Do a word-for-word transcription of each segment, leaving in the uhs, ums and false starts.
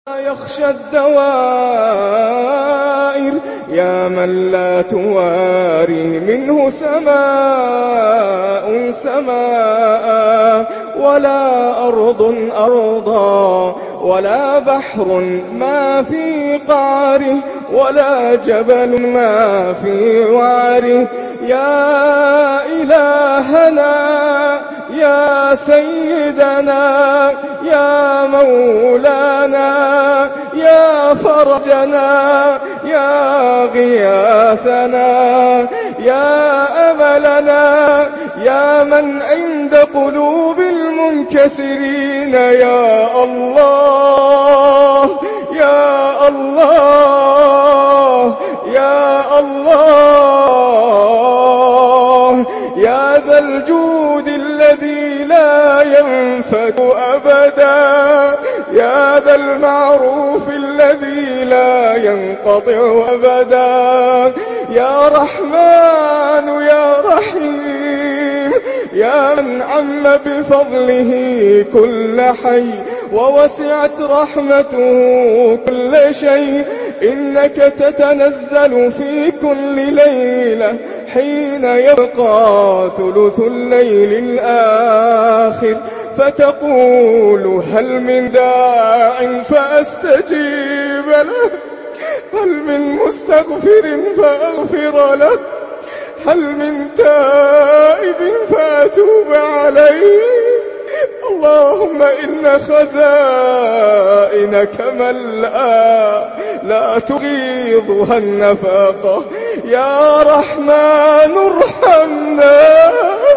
يخشى الدوائر يا من لا تواري منه سماء سماء ولا أرض أرضا ولا بحر ما في قعره ولا جبل ما في وعره. يا إلهنا يا سيدنا يا مولانا يا فرجنا يا غياثنا يا أملنا يا من عند قلوب المنكسرين يا الله يا الله يا الله يا ذا الجود الذي لا ينفد أبدا يا ذا المعروف الذي لا ينقطع أبدا يا رحمن يا رحيم يا من عم بفضله كل حي ووسعت رحمته كل شيء. إنك تتنزل في كل ليلة حين يبقى ثلث الليل الآخر فتقول هل من داع فأستجيب له هل من مستغفر فأغفر له هل من تائب فأتوب عليه. اللهم إن خزائنك ملأى لا تغيضها النفاقة. يا رحمن ارحمنا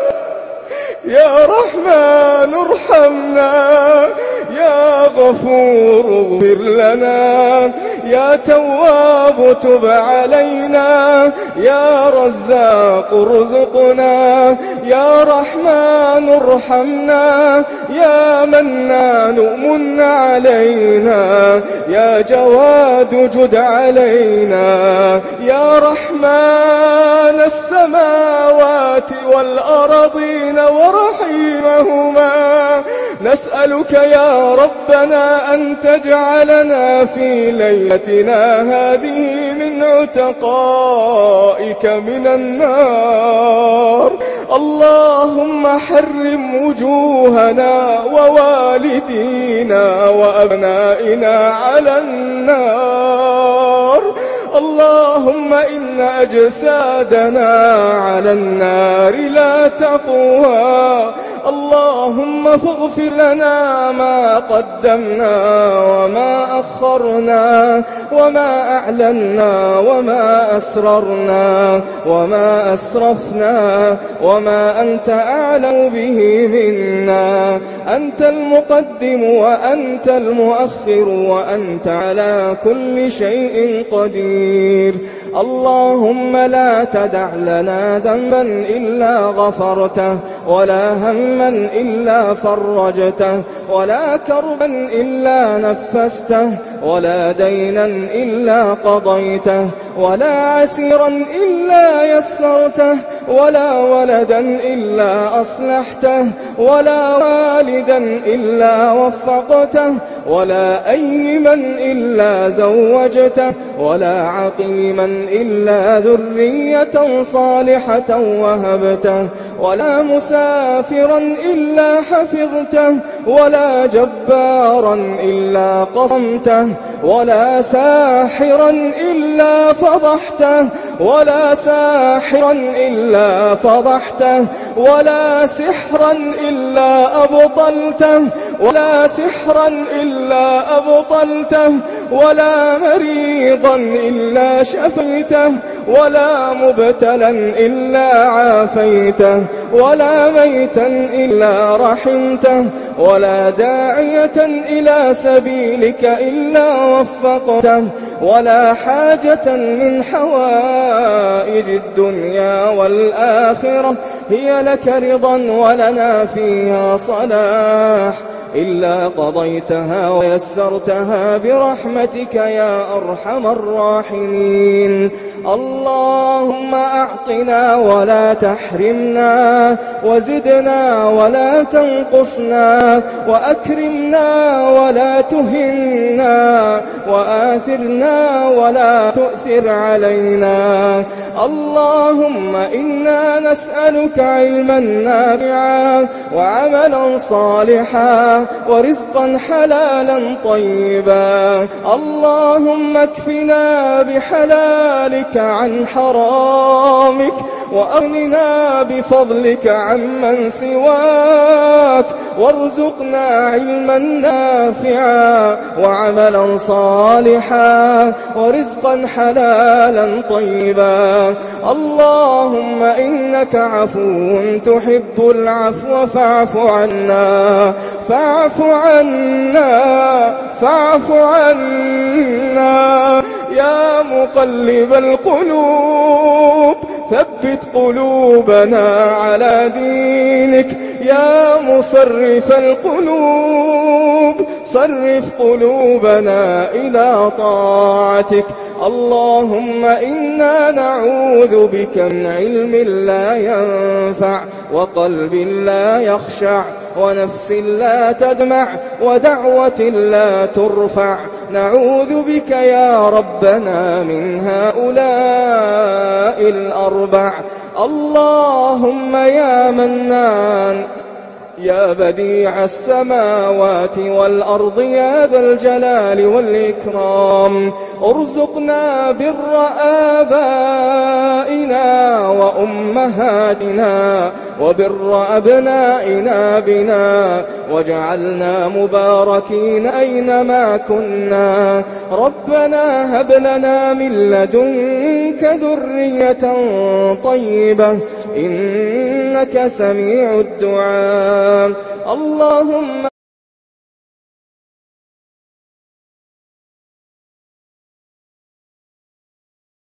يا رحمن ارحمنا يا غفور اغفر لنا يا تواب تب علينا يا رزاق ارزقنا يا رحمن ارحمنا يا منان من علينا يا جواد جد علينا يا رحمن السماوات والأرضين ورحيمهما. نسألك يا ربنا أن تجعلنا في ليلتنا هذه من عتقائك من النار. اللهم حرم وجوهنا ووالدينا وأبنائنا على النار. اللهم إن أجسادنا على النار لا تقوى. اللهم فاغفر لنا ما قدمنا وما أخرنا وما أعلنا وما أسررنا وما أسرفنا وما أنت أعلم به منا. أنت المقدم وأنت المؤخر وأنت على كل شيء قدير. اللهم لا تدع لنا ذنبا إلا غفرته ولا هما إلا فرجته ولا كربا إلا نفسته ولا دينا إلا قضيته ولا عسيرا إلا يسرته ولا ولدا إلا أصلحته ولا والدا إلا وفقته ولا أيما إلا زوجته ولا عقيما إلا ذرية صالحة وهبته ولا مسافرا إلا حفظته ولا جبارا إلا قصمته ولا ساحرا إلا فضحته ولا ساحرا إلا فضحته ولا سحرا إلا أبطلته ولا سحرا إلا أبطلته ولا مريضا إلا شفيته ولا مبتلا إلا عافيته ولا ميتا إلا رحمته ولا داعية إلى سبيلك إلا وفقته ولا حاجة من حوائج الدنيا والآخرة هي لك رضا ولنا فيها صلاح إلا قضيتها ويسرتها برحمتك يا أرحم الراحمين. اللهم أعطنا ولا تحرمنا وزدنا ولا تنقصنا وأكرمنا ولا تهنا وآثرنا ولا تؤثر علينا. اللهم إنا نسألك علما نافعا وعملا صالحا ورزقا حلالا طيبا. اللهم اكفنا بحلالك عن حرامك وأغننا بفضلك عمن سواك، وارزقنا علما نافعا وعملا صالحا ورزقا حلالا طيبا. اللهم إنك عفو تحب العفو فاعف عنا فاعف عنا فاعف عنا. يا مقلب القلوب ثبت قلوبنا على دينك. يا مصرف القلوب صرف قلوبنا إلى طاعتك. اللهم إنا نعوذ بك من علم لا ينفع وقلب لا يخشع ونفس لا تدمع ودعوة لا ترفع. نعوذ بك يا ربنا من هؤلاء الأربع. اللهم يا منان يا بديع السماوات والأرض يا ذا الجلال والإكرام، ارزقنا بر آبائنا وأمهاتنا وبر أبنائنا بنا، واجعلنا مباركين أينما كنا. ربنا هب لنا من لدنك ذرية طيبة إنك سميع الدعاء. اللهم